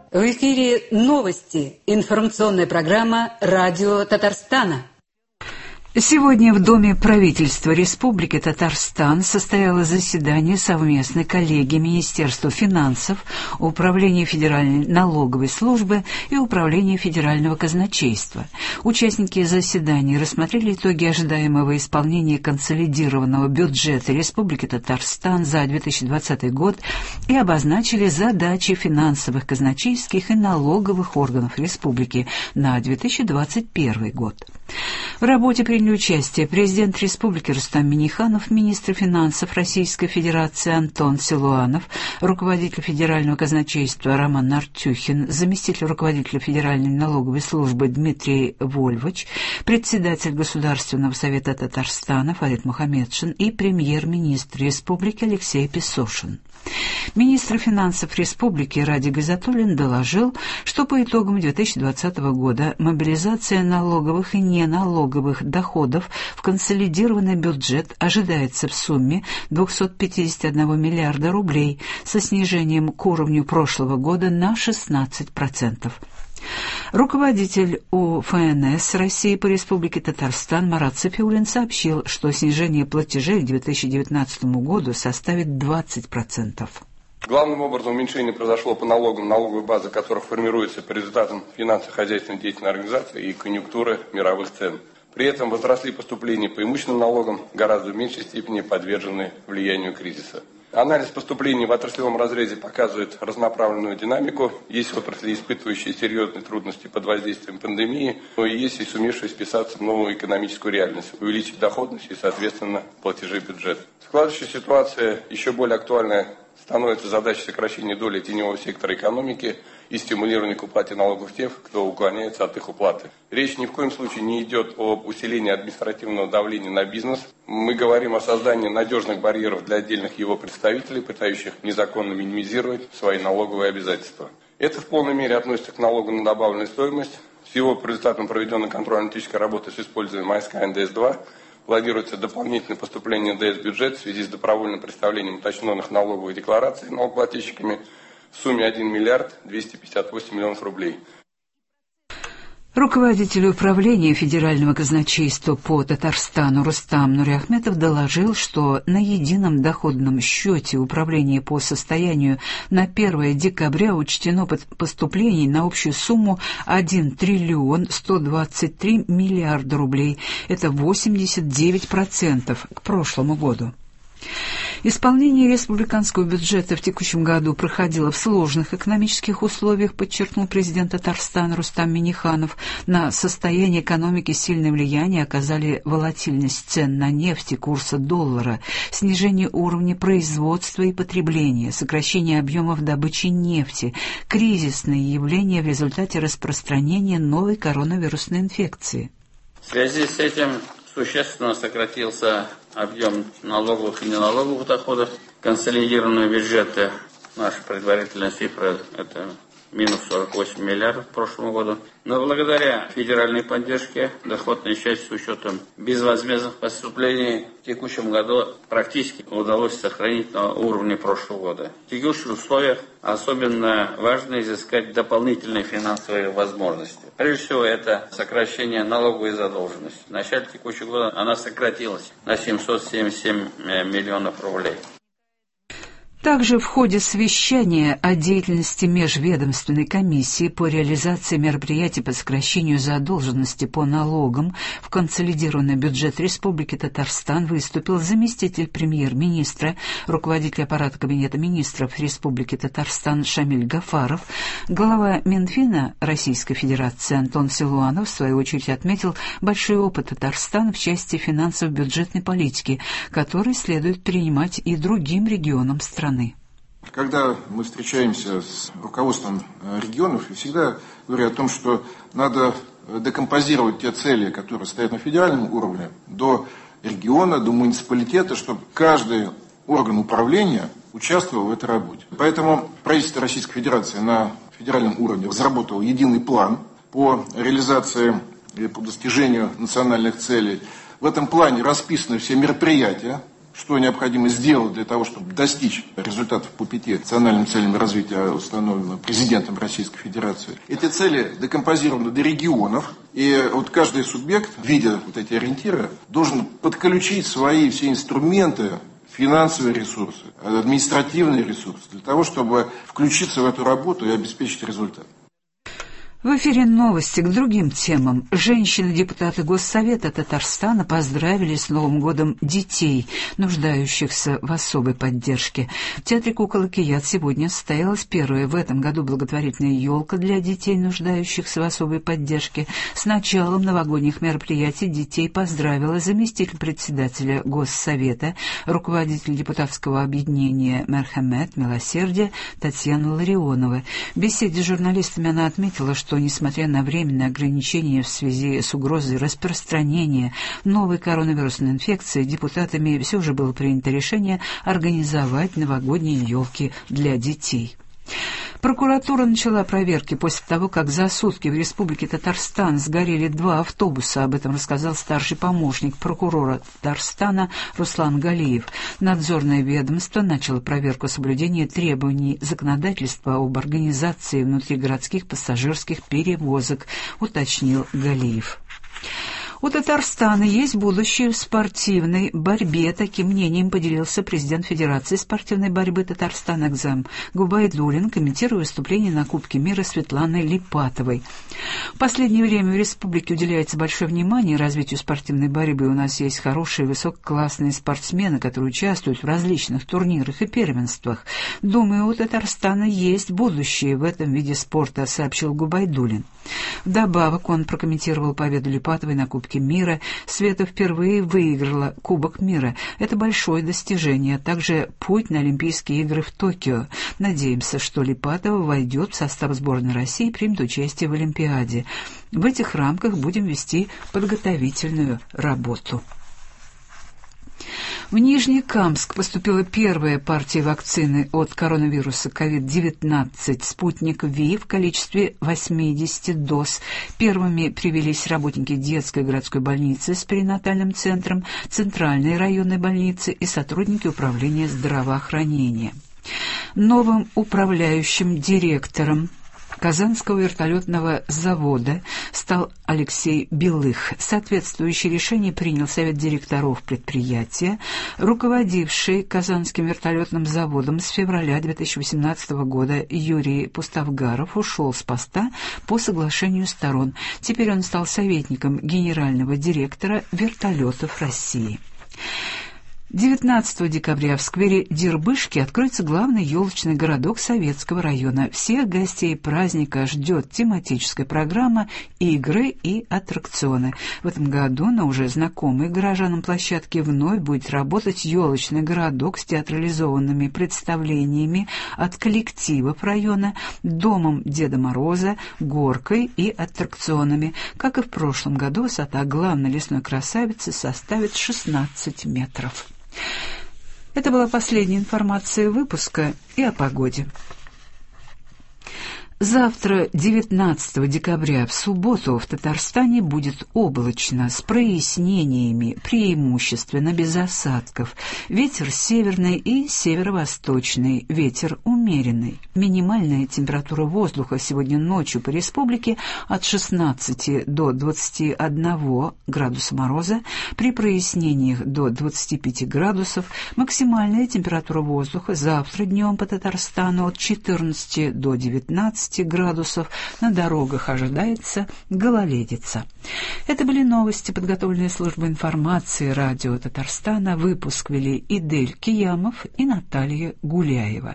В эфире новости. Информационная программа «Радио Татарстана». Сегодня в Доме правительства Республики Татарстан состоялось заседание совместной коллегии Министерства финансов, Управления Федеральной налоговой службы и Управления Федерального казначейства. Участники заседания рассмотрели итоги ожидаемого исполнения консолидированного бюджета Республики Татарстан за 2020 год и обозначили задачи финансовых, казначейских и налоговых органов республики на 2021 год. В работе приняли участие президент Республики Рустам Минниханов, министр финансов Российской Федерации Антон Силуанов, руководитель Федерального казначейства Роман Артюхин, заместитель руководителя Федеральной налоговой службы Дмитрий Вольвач, председатель Государственного совета Татарстана Фарид Мухаммедшин и премьер-министр Республики Алексей Песошин. Министр финансов республики Ради Гайзатуллин доложил, что по итогам 2020 года мобилизация налоговых и неналоговых доходов в консолидированный бюджет ожидается в сумме 251 миллиарда рублей со снижением к уровню прошлого года на 16%. Руководитель УФНС России по Республике Татарстан Марат Сафиуллин сообщил, что снижение платежей к 2019 году составит 20%. Главным образом уменьшение произошло по налогам, налоговой базы которых формируется по результатам финансово-хозяйственной деятельной организации и конъюнктуры мировых цен. При этом возросли поступления по имущественным налогам, гораздо в меньшей степени подвержены влиянию кризиса. Анализ поступлений в отраслевом разрезе показывает разнонаправленную динамику. Есть отрасли, испытывающие серьезные трудности под воздействием пандемии, но и есть и сумевшие вписаться в новую экономическую реальность, увеличить доходность и, соответственно, платежи бюджета. Складывающаяся ситуация еще более актуальная становится задача сокращения доли теневого сектора экономики и стимулирования к уплате налогов тех, кто уклоняется от их уплаты. Речь ни в коем случае не идет об усилении административного давления на бизнес. Мы говорим о создании надежных барьеров для отдельных его представителей, пытающих незаконно минимизировать свои налоговые обязательства. Это в полной мере относится к налогу на добавленную стоимость. Всего по результатам проведенной контрольно-аналитической работы с использованием АСК НДС-2 планируется дополнительное поступление НДС в бюджет в связи с добровольным представлением уточненных налоговых деклараций налогоплательщиками в сумме 1 миллиард 258 миллионов рублей. Руководитель управления Федерального казначейства по Татарстану Рустам Нуриахметов доложил, что на едином доходном счете управления по состоянию на 1 декабря учтено поступлений на общую сумму 1 триллион 123 миллиарда рублей. Это 89% к прошлому году. Исполнение республиканского бюджета в текущем году проходило в сложных экономических условиях, подчеркнул президент Татарстана Рустам Минниханов. На состояние экономики сильное влияние оказали волатильность цен на нефть и курса доллара, снижение уровня производства и потребления, сокращение объемов добычи нефти, кризисные явления в результате распространения новой коронавирусной инфекции. В связи с этим существенно сократился объем налоговых и неналоговых доходов. Консолидированные бюджеты, наша предварительная цифра, это минус 48 миллиардов к прошлому году. Но благодаря федеральной поддержке доходная часть с учетом безвозмездных поступлений в текущем году практически удалось сохранить на уровне прошлого года. В текущих условиях особенно важно изыскать дополнительные финансовые возможности. Прежде всего, это сокращение налоговой задолженности. В начале текущего года она сократилась на 777 миллионов рублей. Также в ходе совещания о деятельности Межведомственной комиссии по реализации мероприятий по сокращению задолженности по налогам в консолидированный бюджет Республики Татарстан выступил заместитель премьер-министра, руководитель аппарата Кабинета министров Республики Татарстан Шамиль Гафаров. Глава Минфина Российской Федерации Антон Силуанов в свою очередь отметил большой опыт Татарстана в части финансово-бюджетной политики, который следует перенимать и другим регионам страны. Когда мы встречаемся с руководством регионов, я всегда говорю о том, что надо декомпозировать те цели, которые стоят на федеральном уровне, до региона, до муниципалитета, чтобы каждый орган управления участвовал в этой работе. Поэтому правительство Российской Федерации на федеральном уровне разработало единый план по реализации и по достижению национальных целей. В этом плане расписаны все мероприятия, что необходимо сделать для того, чтобы достичь результатов по 5 национальным целям развития, установленным президентом Российской Федерации. Эти цели декомпозированы до регионов, и вот каждый субъект, видя вот эти ориентиры, должен подключить свои все инструменты, финансовые ресурсы, административные ресурсы, для того, чтобы включиться в эту работу и обеспечить результат. В эфире новости к другим темам. Женщины-депутаты Госсовета Татарстана поздравили с Новым годом детей, нуждающихся в особой поддержке. В Театре кукол «Кият» сегодня состоялась первая в этом году благотворительная елка для детей, нуждающихся в особой поддержке. С началом новогодних мероприятий детей поздравила заместитель председателя Госсовета, руководитель депутатского объединения «Мерхамет. Милосердие» Татьяна Ларионова. В беседе с журналистами она отметила, что, несмотря на временные ограничения в связи с угрозой распространения новой коронавирусной инфекции, депутатами все же было принято решение организовать новогодние елки для детей. Прокуратура начала проверки после того, как за сутки в Республике Татарстан сгорели 2 автобуса. Об этом рассказал старший помощник прокурора Татарстана Руслан Галиев. Надзорное ведомство начало проверку соблюдения требований законодательства об организации внутригородских пассажирских перевозок, уточнил Галиев. У Татарстана есть будущее в спортивной борьбе. Таким мнением поделился президент Федерации спортивной борьбы Татарстана Акзам Губайдуллин, комментируя выступление на Кубке мира Светланы Липатовой. В последнее время в республике уделяется большое внимание развитию спортивной борьбы. У нас есть хорошие высококлассные спортсмены, которые участвуют в различных турнирах и первенствах. Думаю, у Татарстана есть будущее в этом виде спорта, сообщил Губайдуллин. Вдобавок он прокомментировал победу Липатовой на Кубке мира. Света впервые выиграла Кубок мира. Это большое достижение, а также путь на Олимпийские игры в Токио. Надеемся, что Липатова войдет в состав сборной России и примет участие в Олимпиаде. В этих рамках будем вести подготовительную работу. В Нижнекамск поступила первая партия вакцины от коронавируса COVID-19 «Спутник Ви» в количестве 80 доз. Первыми привились работники детской городской больницы с перинатальным центром, центральной районной больницы и сотрудники управления здравоохранения. Новым управляющим директором Казанского вертолетного завода стал Алексей Белых. Соответствующее решение принял Совет директоров предприятия. Руководивший Казанским вертолетным заводом с февраля 2018 года Юрий Пустовгаров ушел с поста по соглашению сторон. Теперь он стал советником генерального директора вертолетов России. 19 декабря в сквере Дербышки откроется главный елочный городок Советского района. Всех гостей праздника ждет тематическая программа, игры и аттракционы. В этом году на уже знакомой горожанам площадке вновь будет работать елочный городок с театрализованными представлениями от коллективов района, домом Деда Мороза, горкой и аттракционами. Как и в прошлом году, высота главной лесной красавицы составит 16 метров. Это была последняя информация выпуска и о погоде. Завтра, 19 декабря, в субботу в Татарстане будет облачно, с прояснениями, преимущественно без осадков. Ветер северный и северо-восточный, ветер умеренный. Минимальная температура воздуха сегодня ночью по республике от 16 до 21 градуса мороза, при прояснениях до 25 градусов. Максимальная температура воздуха завтра днем по Татарстану от 14 до 19 градусов. На дорогах ожидается гололедица. Это были новости, подготовленные службой информации радио Татарстана. Выпуск вели Идель Киямов и Наталья Гуляева.